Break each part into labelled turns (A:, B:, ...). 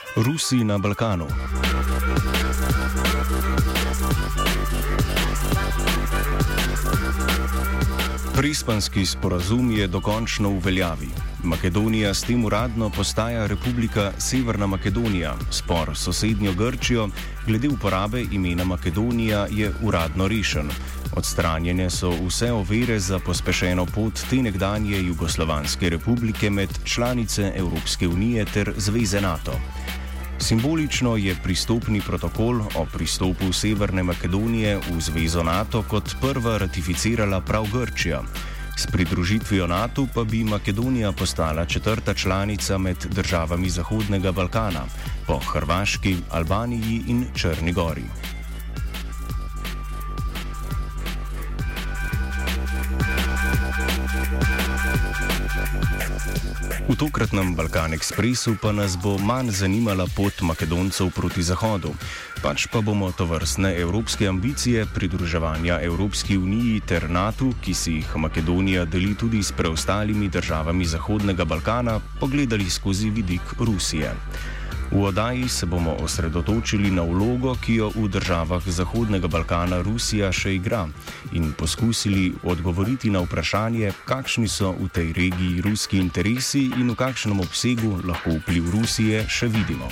A: Rusi na Balkanu. Prespanski sporazum je dokončno v veljavi. Makedonija s tem uradno postaja Republika Severna Makedonija. Spor s sosednjo Grčijo glede uporabe imena Makedonija je uradno rešen. Odstranjene so vse ovire za pospešeno pot te nekdanje Jugoslovanske republike med članice Evropske unije ter Zveze NATO. Simbolično je pristopni protokol o pristopu Severne Makedonije v Zvezo NATO kot prva ratificirala prav Grčija. S pridružitvijo NATO pa bi Makedonija postala četrta članica med državami Zahodnega Balkana, po Hrvaški, Albaniji in Črni Gori. V tokratnem Balkan Ekspresu pa nas bo manj zanimala pot Makedoncev proti Zahodu, pač pa bomo tovrstne evropske ambicije pridruževanja Evropski uniji ter NATO, ki si jih Makedonija deli tudi s preostalimi državami Zahodnega Balkana, pogledali skozi vidik Rusije. V oddaji se bomo osredotočili na vlogo, ki jo v državah Zahodnega Balkana Rusija še igra, in poskusili odgovoriti na vprašanje, kakšni so v tej regiji ruski interesi in v kakšnem obsegu lahko vpliv Rusije še vidimo.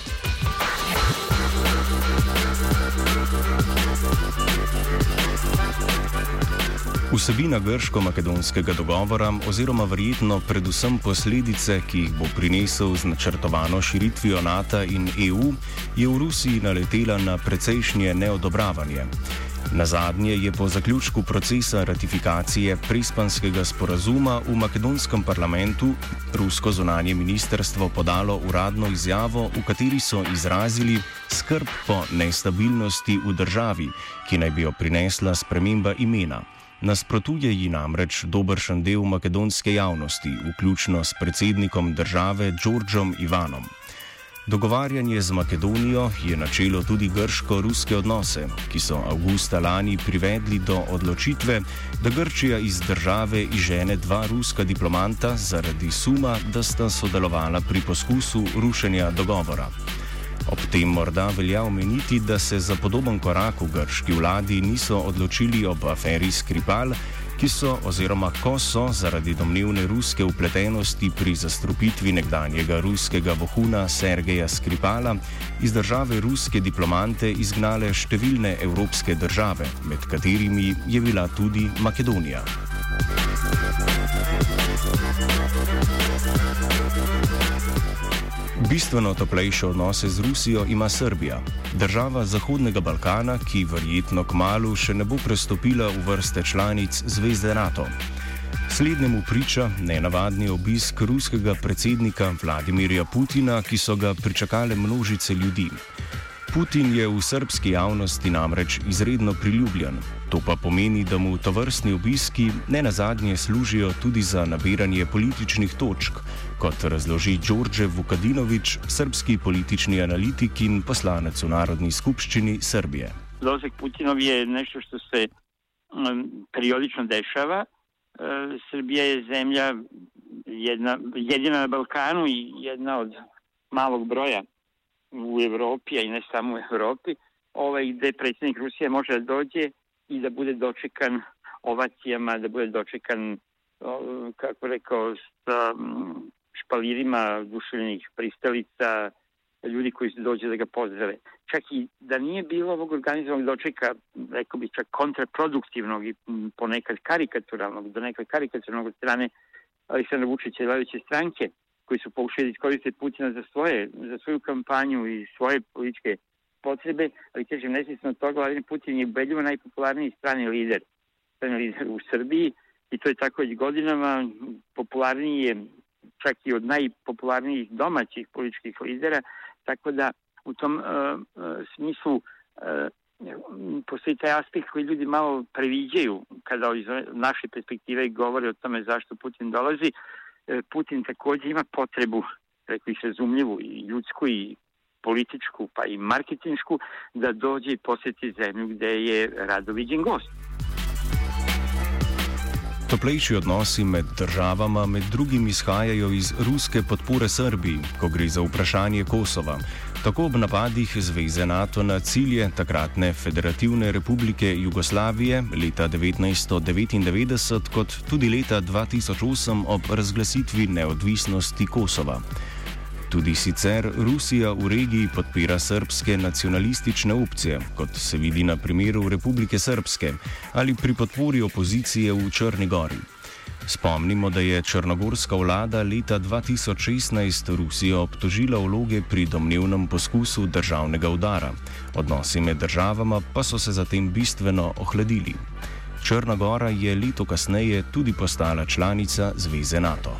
A: Vsebina grško-makedonskega dogovora oziroma verjetno predvsem posledice, ki jih bo prinesel z načrtovano širitvijo NATO in EU, je v Rusiji naletela na precejšnje neodobravanje. Nazadnje je po zaključku procesa ratifikacije Prespanskega sporazuma v makedonskem parlamentu rusko zunanje ministrstvo podalo uradno izjavo, v kateri so izrazili skrb po nestabilnosti v državi, ki naj bi jo prinesla sprememba imena. Nasprotuje ji namreč dobršen del makedonske javnosti, vključno s predsednikom države Đorđom Ivanom. Dogovarjanje z Makedonijo je načelo tudi grško-ruske odnose, ki so avgusta lani privedli do odločitve, da Grčija iz države izžene dva ruska diplomanta zaradi suma, da sta sodelovala pri poskusu rušenja dogovora. Ob tem morda velja omeniti, da se za podoben korak v grški vladi niso odločili ob aferi Skripal, ko so zaradi domnevne ruske vpletenosti pri zastrupitvi nekdanjega ruskega vohuna Sergeja Skripala iz države ruske diplomante izgnale številne evropske države, med katerimi je bila tudi Makedonija. Bistveno toplejše odnose z Rusijo ima Srbija, država Zahodnega Balkana, ki verjetno kmalu še ne bo prestopila v vrste članic Zveze NATO. Slednjemu priča nenavadni obisk ruskega predsednika Vladimirja Putina, ki so ga pričakale množice ljudi. Putin je v srbski javnosti namreč izredno priljubljen. To pa pomeni, da mu tovrstni obiski nenazadnje služijo tudi za nabiranje političnih točk, kot razloži Đorđe Vukadinović, srbski politični analitik in poslanec v Narodni skupščini Srbije.
B: Dolazak Putinov je nešto što se periodično dešava. Srbija je zemlja jedina na Balkanu i jedna od malog broja u Evropi, a i ne samo u Evropi, gde predsjednik Rusije može da dođe i da bude dočekan ovacijama, da bude dočekan, kako rekao, sa špalirima duševnih pristalica, ljudi koji dođe da ga pozdrave. Čak i da nije bilo ovog organizovanog dočeka, rekao bih čak kontraproduktivnog i ponekad karikaturalnog, do nekad karikaturalnog od strane Aleksandra Vučića i vladajuće stranke, koji su pokušali iskoristiti Putina za svoju kampanju i svoje političke potrebe, ali kažem, nesvjesno od toga, Vladimir Putin je ubedljivo najpopularniji strani lider u Srbiji i to je tako već godinama. Popularniji je čak i od najpopularnijih domaćih političkih lidera, tako da u tom smislu postoji taj aspekt koji ljudi malo previđaju kada iz naše perspektive govore o tome zašto Putin dolazi. Putin također ima potrebu, rekao ih razumljivu, i ljudsku i političku, pa i marketinšku, da dođe i posjeti zemlju gde je rado viđen gost.
A: Toplejši odnosi med državama med drugim izhajajo iz ruske podpore Srbiji, ko gre za vprašanje Kosova, tako ob napadih zveze NATO na cilje takratne Federativne republike Jugoslavije leta 1999 kot tudi leta 2008 ob razglasitvi neodvisnosti Kosova. Tudi sicer Rusija v regiji podpira srbske nacionalistične opcije, kot se vidi na primeru Republike Srpske, ali pri podpori opozicije v Črni Gori. Spomnimo, da je črnogorska vlada leta 2016 Rusijo obtožila vloge pri domnevnem poskusu državnega udara. Odnosi med državama pa so se zatem bistveno ohladili. Črna Gora je leto kasneje tudi postala članica zveze NATO.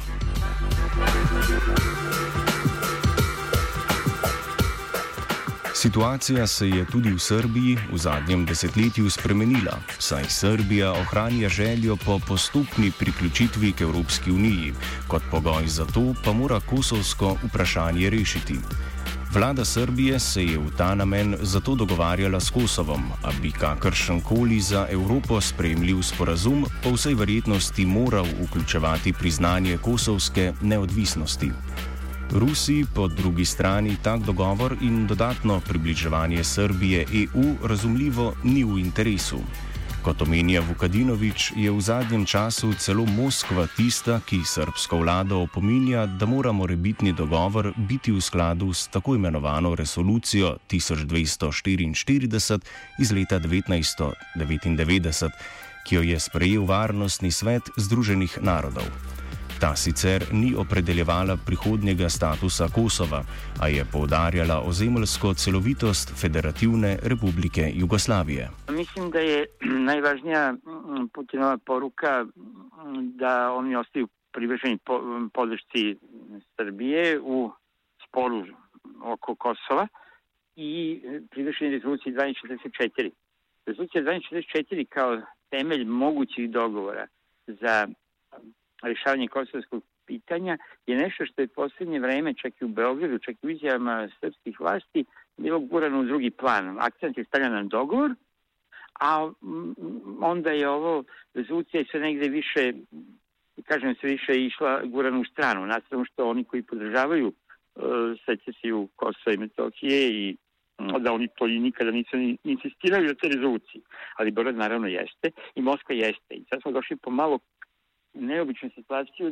A: Situacija se je tudi v Srbiji v zadnjem desetletju spremenila, saj Srbija ohranja željo po postopni priključitvi k Evropski uniji, kot pogoj za to pa mora kosovsko vprašanje rešiti. Vlada Srbije se je v ta namen zato dogovarjala s Kosovom, a bi kakršenkoli za Evropo sprejemljiv sporazum po vsej verjetnosti moral vključevati priznanje kosovske neodvisnosti. Rusiji po drugi strani tak dogovor in dodatno približevanje Srbije EU razumljivo ni v interesu. Kot omenja Vukadinović, je v zadnjem času celo Moskva tista, ki srbsko vlado opominja, da mora morebitni dogovor biti v skladu s tako imenovano resolucijo 1244 iz leta 1999, ki jo je sprejel Varnostni svet Združenih narodov. Ta sicer ni opredeljevala prihodnjega statusa Kosova, a je poudarjala ozemeljsko celovitost Federativne republike Jugoslavije.
B: Mislim, da je najvažnija Putinova poruka da oni ostaju privrženi podršci Srbije u sporu oko Kosova i privrženi rezoluciji 1244. Rezolucija 1244 kao temelj mogućih dogovora za rješavanje kosovskog pitanja je nešto što je posljednje vreme, čak i u Beogradu, čak i u izjavama srpskih vlasti, bilo gurano u drugi plan. Akcent je stavljan na dogovor, a onda je ovo rezolucija sve negde više, kažem se više, išla gurano u stranu. Nastavno što oni koji podržavaju secesiju Kosova i Metohije i da oni to i nikada nisu insistirali na te rezoluciji. Ali Beograd naravno jeste i Moskva jeste. I sad smo došli po malo neobičnu situaciju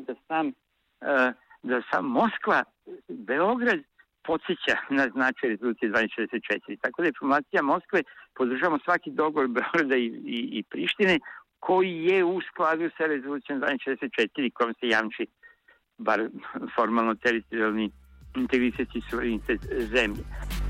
B: da sam Moskva, Beograd podsjeća na značaj rezolucije 1244. Tako da diplomacija Moskve podržava svaki dogovor Beograda i Prištine koji je u skladu sa rezolucijom 1244 kojom se jamči bar formalno teritorijalni integritet i suverenitet zemlje.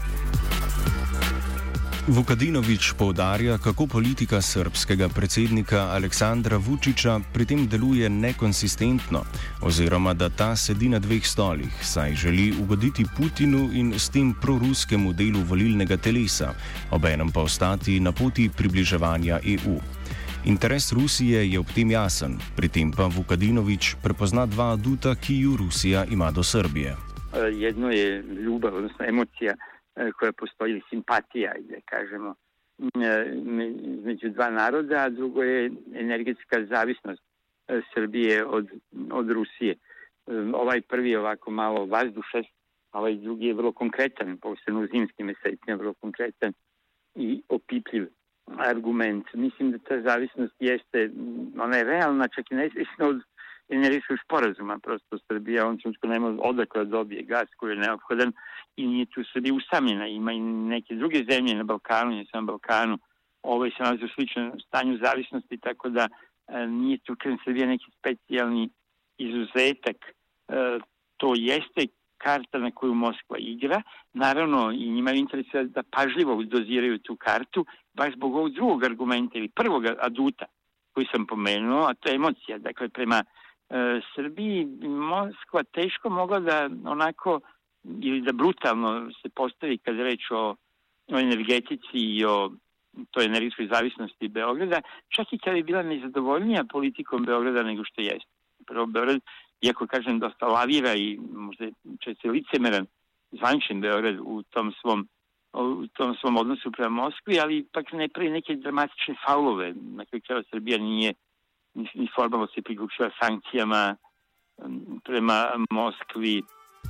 A: Vukadinović poudarja, kako politika srbskega predsednika Aleksandra Vučića pri tem deluje nekonsistentno, oziroma da ta sedi na dveh stolih, saj želi ugoditi Putinu in s tem proruskemu delu volilnega telesa, obenem pa ostati na poti približevanja EU. Interes Rusije je ob tem jasen, pri tem pa Vukadinović prepozna dva aduta, ki ju Rusija ima do Srbije.
B: Jedno je ljubav, odnosno emocija, koja postoji, ili simpatija, da kažemo, među dva naroda, a drugo je energetska zavisnost Srbije od Rusije. Ovaj prvi je ovako malo vazdušast, a ovaj drugi je vrlo konkretan, posebno u zimskim mesecima, vrlo konkretan i opipljiv argument. Mislim da ta zavisnost jeste, ona je realna, čak i nezavisno od energetskog sporazuma, prosto Srbija on čunsko nema odakle dobije gas koji je neophodan i nije tu Srbija usamljena. Ima i neke druge zemlje na Balkanu, ne samo Balkanu, se nalazi u sličnom stanju zavisnosti, tako da nije tu Srbija neki specijalni izuzetak. To jeste karta na koju Moskva igra. Naravno, i njima je interes da pažljivo doziraju tu kartu, baš zbog ovog drugog argumenta ili prvog aduta koji sam pomenuo, a to je emocija. Dakle, prema Srbiji Moskva teško mogla da onako ili da brutalno se postavi kad je reč o energetici i o toj energetskoj zavisnosti Beograda, čak i kada je bila nezadovoljnija politikom Beograda nego što jeste. Prvo Beograd, iako kažem dosta lavira i možda često licemeran zvaničan Beograd u tom svom odnosu prema Moskvi, ali ipak ne pravi neke dramatične faulove na koje kraju Srbija nije formalno se priključila sankcijama prema Moskvi.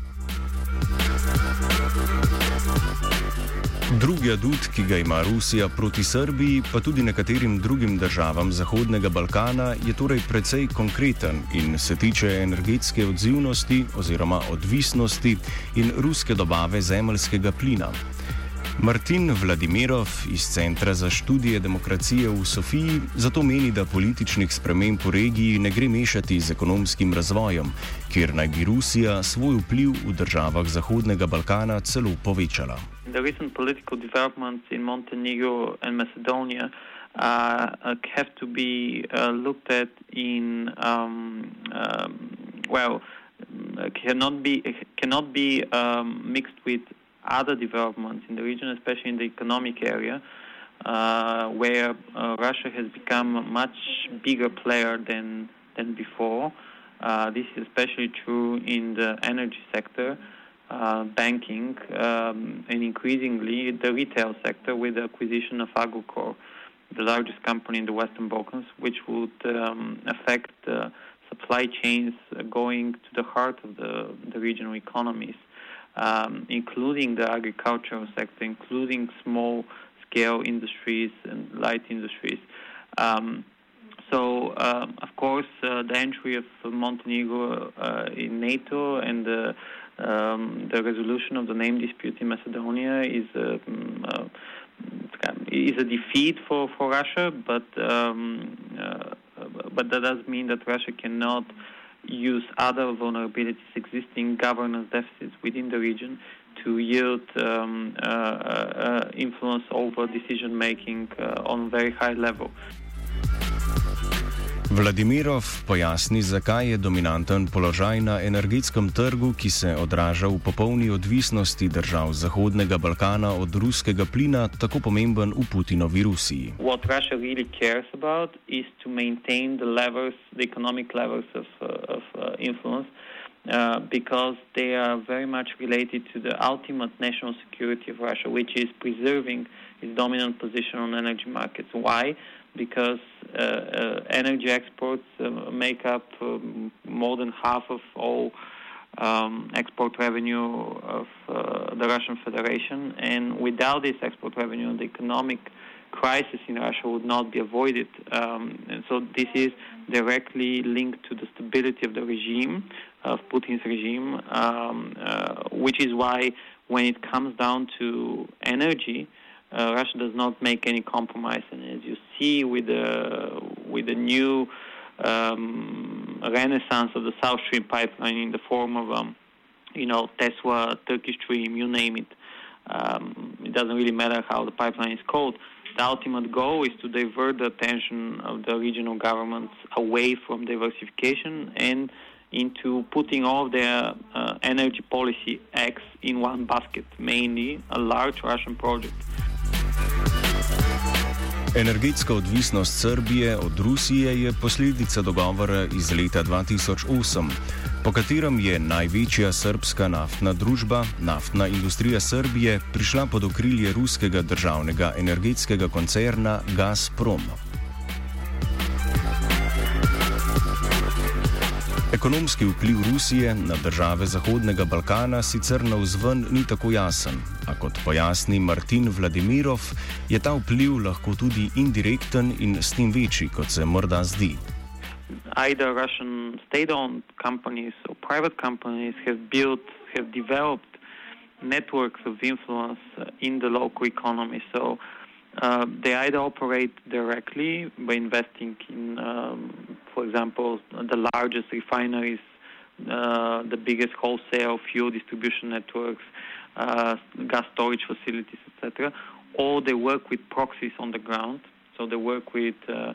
A: Drugi adut, ki ga ima Rusija proti Srbiji, pa tudi nekaterim drugim državam Zahodnega Balkana, je torej precej konkreten in se tiče energetske odzivnosti oziroma odvisnosti in ruske dobave zemeljskega plina. Martin Vladimirov iz Centra za študije demokracije v Sofiji zato meni, da političnih sprememb v regiji ne gre mešati z ekonomskim razvojem, kjer naj bi Rusija svoj vpliv v državah Zahodnega Balkana celo povečala.
C: The recent political developments in Montenegro and Macedonia have to be looked at in cannot be mixed with other developments in the region, especially in the economic area, where Russia has become a much bigger player than before. This is especially true in the energy sector, banking, and increasingly the retail sector with the acquisition of Agrokor, the largest company in the Western Balkans, which would affect supply chains going to the heart of the regional economies. Including the agricultural sector, including small-scale industries and light industries. Of course, the entry of Montenegro in NATO and the resolution of the name dispute in Macedonia is a defeat for Russia, but that does mean that Russia cannot use other vulnerabilities, existing governance deficits within the region to yield influence over decision-making on a very high level.
A: Vladimirov pojasni, zakaj je dominanten položaj na energetskem trgu, ki se odraža v popolni odvisnosti držav Zahodnega Balkana od ruskega plina, tako pomemben v Putinovi Rusiji.
C: What Russia really cares about is to maintain the economic levels of influence, because they are very much related to the ultimate national security of Russia, which is preserving its dominant position on energy markets. Why? Because energy exports make up more than half of all export revenue of the Russian Federation, and without this export revenue, the economic crisis in Russia would not be avoided. And so this is directly linked to the stability of the regime, of Putin's regime, which is why when it comes down to energy, Russia does not make any compromise, and as you see with the new renaissance of the South Stream pipeline in the form of Tesla, Turkish Stream, you name it. It doesn't really matter how the pipeline is called. The ultimate goal is to divert the attention of the regional governments away from diversification and into putting all of their energy policy eggs in one basket, mainly a large Russian project.
A: Energetska odvisnost Srbije od Rusije je posledica dogovora iz leta 2008, po katerem je največja srbska naftna družba, Naftna industrija Srbije, prišla pod okrilje ruskega državnega energetskega koncerna Gazprom. Ekonomski vpliv Rusije na države Zahodnega Balkana sicer navzven ni tako jasen, a kot pojasni Martin Vladimirov, je ta vpliv lahko tudi indirekten in s tem večji, kot se morda zdi.
C: Either Russian state-owned companies or private companies have developed networks of influence in the local economy. So they either operate directly by investing in, for example, the largest refineries, the biggest wholesale fuel distribution networks, gas storage facilities, etc., or they work with proxies on the ground. So they work with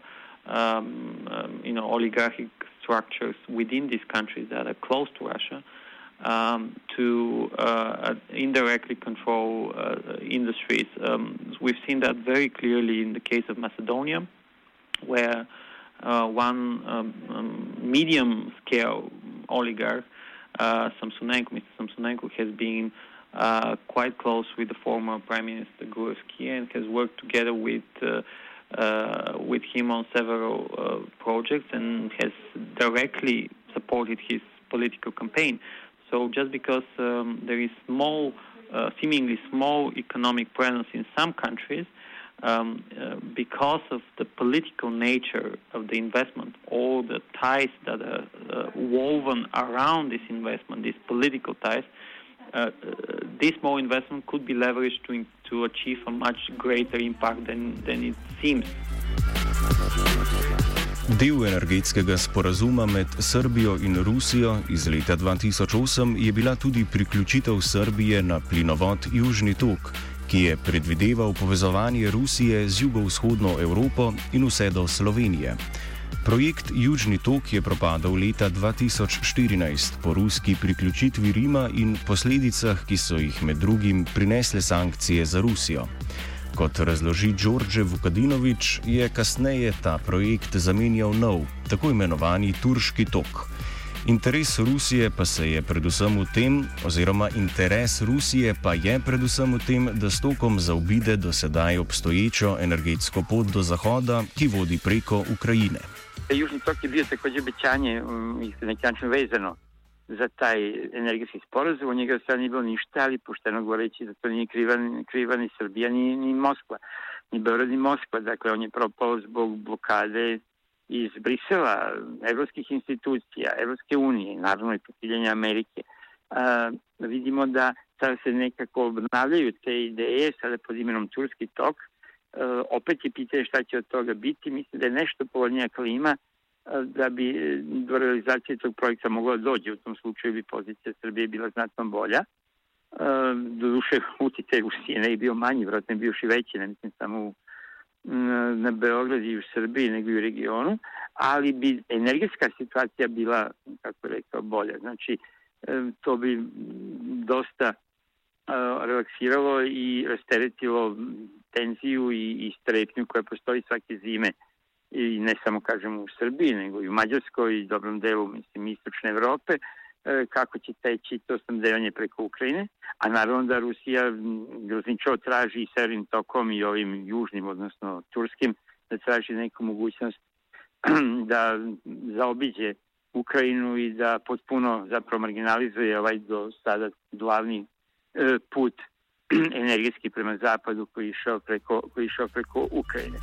C: oligarchic structures within these countries that are close to Russia to indirectly control industries. We've seen that very clearly in the case of Macedonia, where one medium-scale oligarch, Mr. Samsonenko, has been quite close with the former Prime Minister Gruevski and has worked together with with him on several projects and has directly supported his political campaign. So just because there is seemingly small economic presence in some countries, because of the political nature of the investment, all the ties that are woven around this investment, these political ties, this small investment could be leveraged to achieve a much greater impact than it seems.
A: Del energetskega sporazuma med Srbijo in Rusijo iz leta 2008 je bila tudi priključitev Srbije na plinovod Južni tok, ki je predvideval povezovanje Rusije z jugovzhodno Evropo in vse do Slovenije. Projekt Južni tok je propadal leta 2014 po ruski priključitvi Rima in posledicah, ki so jih med drugim prinesle sankcije za Rusijo. Kot razloži Đorđe Vukadinović, je kasneje ta projekt zamenjal nov, tako imenovani Turški tok. Interes Rusije pa je predvsem v tem, da s tokom zaobide do sedaj obstoječo energetsko pot do zahoda, ki vodi preko Ukrajine.
B: Južni tok je bio također obećanje na neki način vezano za taj energetski sporazum. Od njega sad nije bilo ništa, ali pošteno govoreći da to nije kriva ni Srbija ni Moskva, ni Beograd ni Moskva. Dakle, on je propao zbog blokade iz Brisela, evropskih institucija, Evropske unije, naravno i potiljenja Amerike. Vidimo da sada se nekako obnavljaju te ideje, sada pod imenom Turski tok. Opet je pitanje šta će od toga biti. Mislim da je nešto povoljnija klima da bi do realizacije tog projekta mogla dođe. U tom slučaju bi pozicija Srbije bila znatno bolja. Doduše, uticaj Rusije ne je bio manji, vjerojatno je bio još i veći, ne mislim samo na Beograd i u Srbiji, nego i u regionu, ali bi energetska situacija bila, kako rekao, bolja. Znači, to bi dosta relaksiralo i rasteretilo tenziju i strepnju koja postoji svake zime i ne samo, kažem, u Srbiji, nego i u Mađarskoj i dobrom delu, mislim, istočne Evrope, kako će teći to snabdevanje preko Ukrajine, a naravno da Rusija grozničavo traži i severnim tokom i ovim južnim, odnosno turskim, da traži neku mogućnost da zaobiđe Ukrajinu i da potpuno zapravo marginalizuje ovaj do sada glavni put energetski prema zapadu koji je išao preko Ukrajine.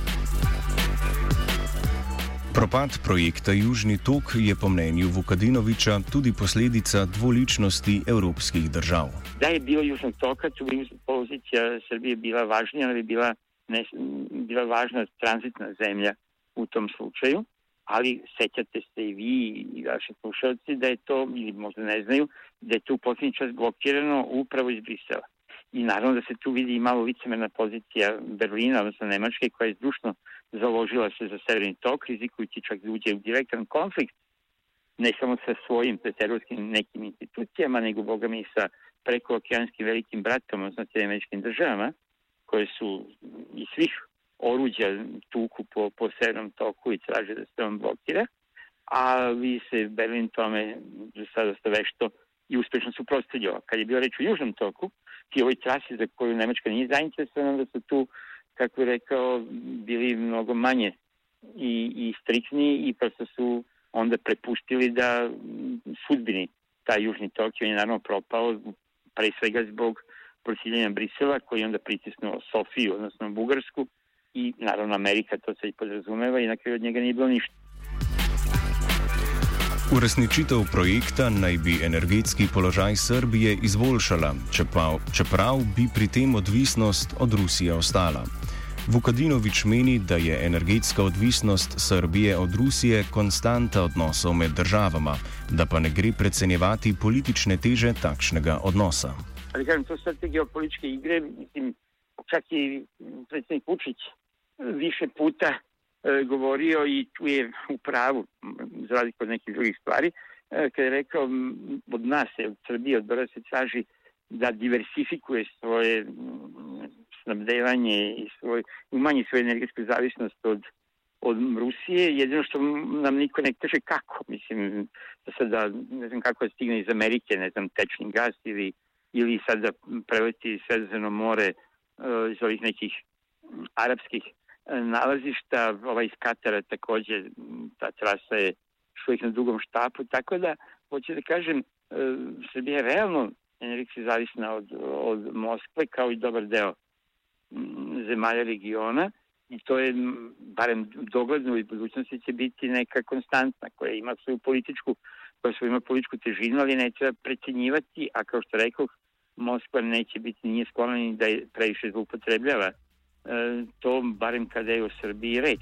A: Propad projekta Južni tok je po mnenju Vukadinovića tudi posledica dvoličnosti evropskih držav.
B: Da je bilo Južnog toka, tu bi pozicija Srbije bila važnija, ali bi bila važna tranzitna zemlja u tom slučaju, ali sećate se i vi i vaši slušalci da je to, ili možda ne znaju, da je to u posljednji čas blokirano upravo iz Brisela. I naravno da se tu vidi i malo licemerna pozicija Berlina, odnosno Nemačke, koja je zdušno založila se za severni tok, rizikujući čak da uđe u direktan konflikt, ne samo sa svojim evropskim nekim institucijama, nego boga mi sa prekookeanskim velikim bratom, odnosno Američkim državama, koje su iz svih oruđa tuku po severnom toku i traže da se on blokira, a vi se Berlin tome za sada dosta vešto i uspešno suprotstavljava. Kad je bio reč o Južnom toku, i ovoj trasi za koju Nemačka nije zainteresovana, da su tu, kako je rekao, bili mnogo manje i striktniji i prosto su onda prepustili da sudbini taj Južni tok, on je naravno propao pre svega zbog prosiljenja Brisela, koji je onda pritisnuo Sofiju, odnosno Bugarsku, i naravno Amerika to se i podrazumeva i na kraju od njega nije bilo ništa.
A: Uresničitev projekta naj bi energetski položaj Srbije izboljšala, čeprav bi pri tem odvisnost od Rusije ostala. Vukadinović meni, da je energetska odvisnost Srbije od Rusije konstanta odnosov med državama, da pa ne gre precenjevati politične teže takšnega odnosa.
B: Ali kažem, to su te geopolitičke igre, mislim, čak i predsjednik Vučić više puta govorio i tu je u pravu, za razliku od nekih drugih stvari, kada je rekao od nas, od Srbije, od Beograda se traži da diversifikuje svoje snabdevanje i umanji svoju energetsku zavisnost od Rusije. Jedino što nam niko ne kaže kako. Mislim, da sada ne znam kako da stigne iz Amerike, ne znam, tečni gas ili sad da preleti Sredozemno more iz ovih nekih arapskih nalazišta, iz Katara također, ta trasa je uvijek na dugom štapu, tako da, hoću da kažem, Srbija je realno energetski zavisna od Moskve, kao i dobar deo zemalja regiona, i to je, barem dogledno i budućnosti, će biti neka konstantna koja ima svoju političku težinu, ali ne treba precenjivati, a kao što rekao, Moskva neće biti, nije sklona ni da je previše zloupotrebljava to, barem kada je o Srbiji reč.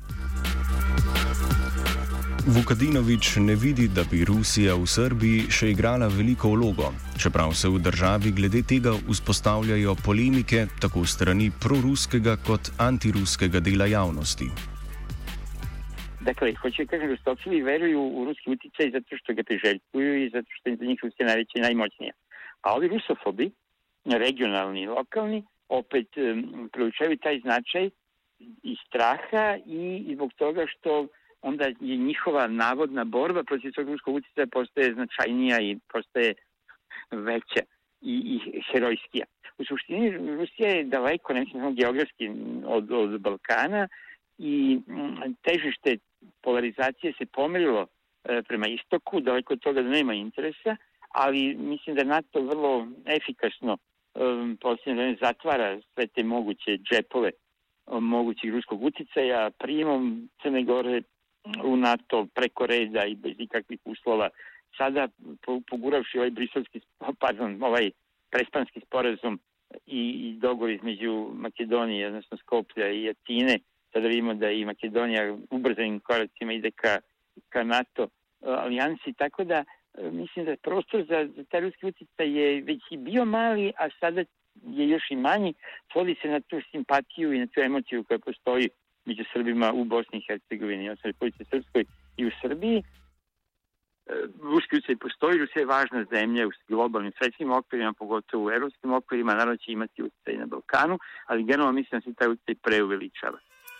A: Vukadinovič ne vidi, da bi Rusija v Srbiji še igrala veliko vlogo, čeprav se v državi glede tega vzpostavljajo polemike tako strani proruskega kot antiruskega dela javnosti.
B: Dakle, hoću da kažem, Rustofili veruju u ruski uticaj zato što ga priželjkuju i zato što je za njih Rusija najveća i najmoćnija. A ovi rusofobi, regionalni i lokalni, opet proučavaju taj značaj iz straha i zbog toga što onda je njihova navodna borba protiv svog ruskog uticaja postaje značajnija i postaje veća i herojskija. U suštini, Rusija je daleko, ne mislim samo geografski, od Balkana i težište polarizacije se pomerilo prema istoku, daleko od toga da nema interesa, ali mislim da NATO vrlo efikasno posljednje zatvara sve te moguće džepove mogućih ruskog uticaja, primom Crne Gore u NATO preko reda i bez ikakvih uslova. Sada, poguravši ovaj prespanski sporazum i dogovor između Makedonije, odnosno Skoplja i Atine, sada vidimo da i Makedonija ubrzanim koracima ide ka NATO alijansi, tako da mislim da prostor za taj ruski uticaj je već i bio mali, a sada je još i manji. Svodi se na tu simpatiju i na tu emociju koja postoji među Srbima u Bosni i Hercegovini, odnosno Republici Srpskoj i u Srbiji. Ruski uticaj postoji, Rusija je važna zemlja u globalnim svetskim okvirima, pogotovo u evropskim okvirima, naravno će imati uticaj na Balkanu, ali generalno mislim da se taj uticaj preuveličava.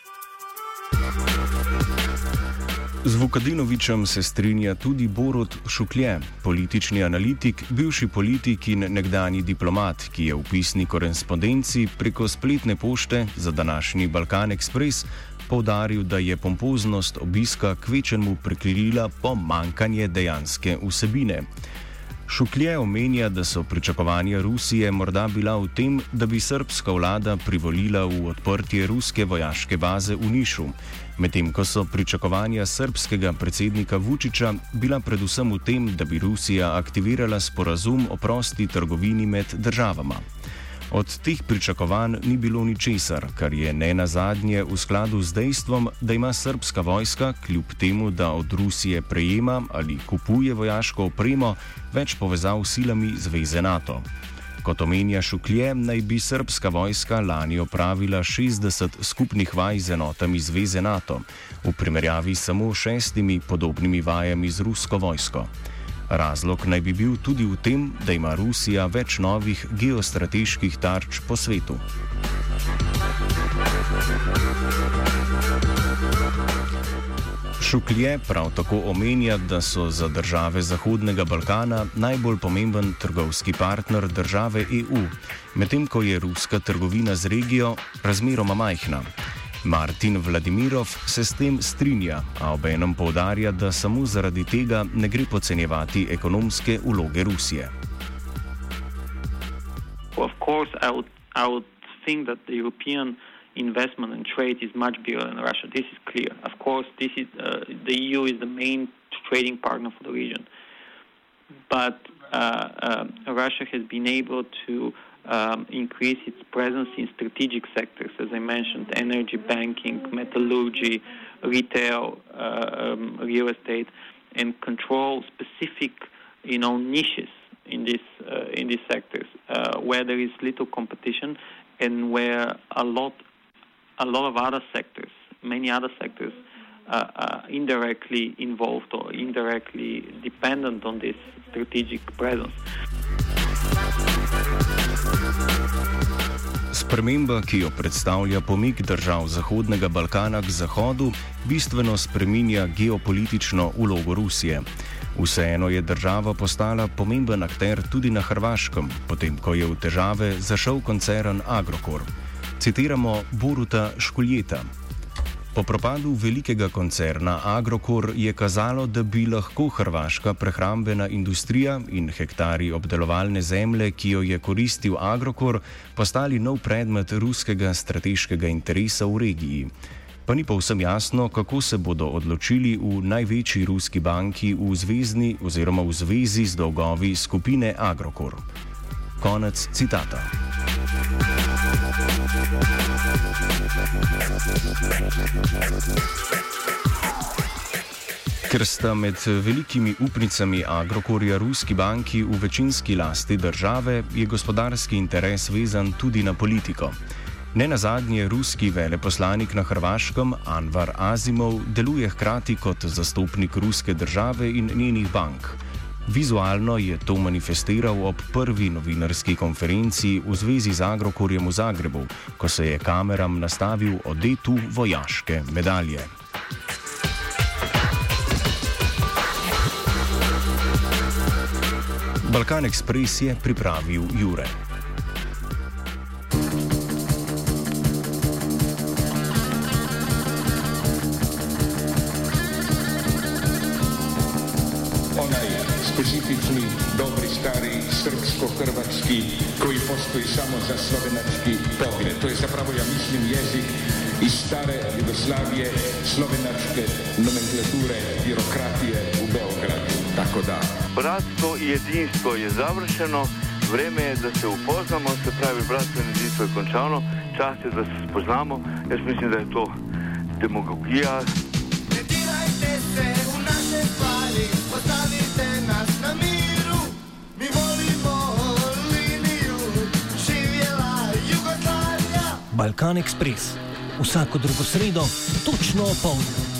A: Z Vukadinovičem se strinja tudi Borut Šuklje, politični analitik, bivši politik in nekdanji diplomat, ki je v pisni korespondenci preko spletne pošte za današnji Balkan Express poudaril, da je pompoznost obiska kvečjemu prekrila pomanjkanje dejanske vsebine. Šuklje omenja, da so pričakovanja Rusije morda bila v tem, da bi srbska vlada privolila v odprtje ruske vojaške baze v Nišu, medtem ko so pričakovanja srbskega predsednika Vučića bila predvsem v tem, da bi Rusija aktivirala sporazum o prosti trgovini med državama. Od teh pričakovanj ni bilo ničesar, kar je nenazadnje v skladu z dejstvom, da ima srbska vojska, kljub temu, da od Rusije prejema ali kupuje vojaško opremo, več povezav s silami zveze NATO. Kot omenja Šuklje, naj bi srbska vojska lani opravila 60 skupnih vaj z enotami zveze NATO, v primerjavi samo 6 podobnimi vajami z rusko vojsko. Razlog naj bi bil tudi v tem, da ima Rusija več novih geostrateških tarč po svetu. Šuklje prav tako omenja, da so za države Zahodnega Balkana najbolj pomemben trgovski partner države EU, medtem ko je ruska trgovina z regijo razmeroma majhna. Martin Vladimirov se s tem strinja, a obenem poudarja, da samo zaradi tega ne gre podcenjevati ekonomske vloge Rusije.
C: Of course, I would think that the European investment and trade is much bigger than Russia. This is clear. Of course, the EU is the main trading partner for the region. But Russia has been able to increase its presence in strategic sectors, as I mentioned, energy, banking, metallurgy, retail, real estate, and control specific, niches in these sectors where there is little competition and where a lot of other sectors, many other sectors, are indirectly involved or indirectly dependent on this strategic presence.
A: Sprememba, ki jo predstavlja pomik držav Zahodnega Balkana k Zahodu, bistveno spreminja geopolitično vlogo Rusije. Vseeno je država postala pomemben akter tudi na Hrvaškem, potem ko je v težave zašel koncern Agrokor. Citiramo Boruta Škuljeta. Po propadu velikega koncerna Agrokor je kazalo, da bi lahko hrvaška prehrambena industrija in hektari obdelovalne zemlje, ki jo je koristil Agrokor, postali nov predmet ruskega strateškega interesa v regiji. Pa ni povsem jasno, kako se bodo odločili v največji ruski banki v zvezi z dolgovi skupine Agrokor. Konec citata. Ker sta med velikimi upnicami Agrokorja ruski banki v večinski lasti države, je gospodarski interes vezan tudi na politiko. Nenazadnje ruski veleposlanik na Hrvaškem Anvar Azimov deluje hkrati kot zastopnik ruske države in njenih bank. Vizualno je to manifestiral ob prvi novinarski konferenci v zvezi z Agrokorjem v Zagrebu, ko se je kameram nastavil odetu vojaške medalje. Balkan Express je pripravil Jure.
D: Specifični, dobri, stari, srpsko-hrvatski, koji postoji samo za slovenački pogled. To je zapravo, ja mislim, jezik iz stare Jugoslavije, slovenačke nomenklature, birokratije u Beogradu. Tako da.
E: Bratstvo i jedinstvo je završeno, vreme je da se upoznamo, se pravi bratstvo i jedinstvo je končano, čas je da se spoznamo, jaz mislim da je to demagogija.
F: Ne dirajte se u naše stvari, ostavite nas na miru, mi volimo liniju, živjela Jugoslavija.
G: Balkan Express, vsako drugo sredo, točno opoldne.